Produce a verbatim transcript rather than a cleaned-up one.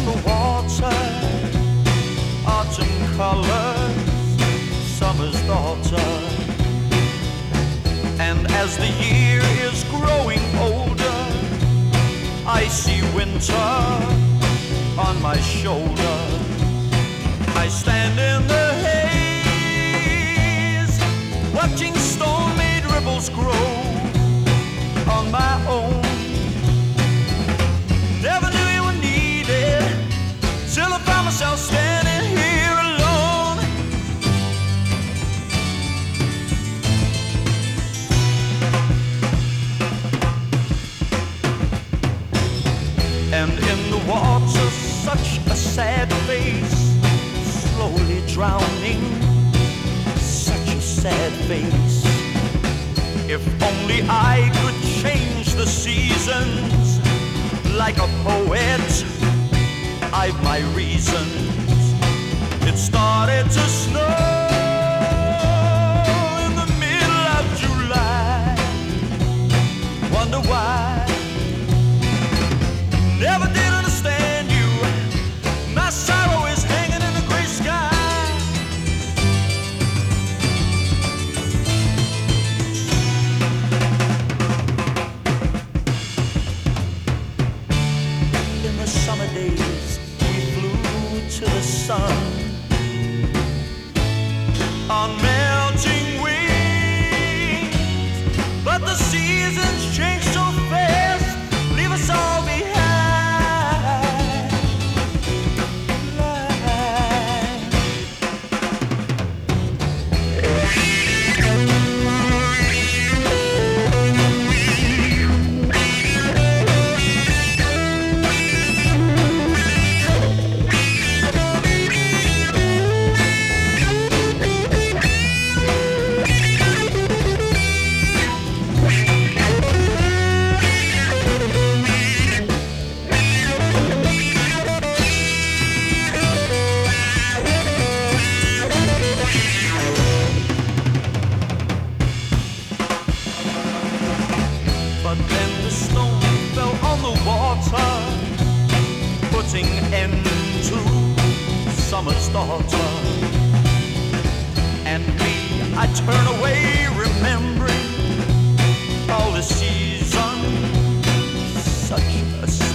in the water, autumn colors, summer's daughter. And as the year is growing older, I see winter on my shoulder. I stand in the haze, watching stone-made ripples grow on my own. Never knew you were needed, till I found myself standing here alone. And in the water, such a sad face, slowly drowning, such a sad face. If only I could change the seasons like a poet, I've my reasons. It started to snow in the middle of July. Wonder why? Never did understand you. My sorrow is hanging in the gray sky. In the summer days, we flew to the sun on melting wings, but the seasons change so fast, leave us all behind. But then the stone fell on the water, putting end to summer's daughter. And me, I turn away, remembering all the seasons, such a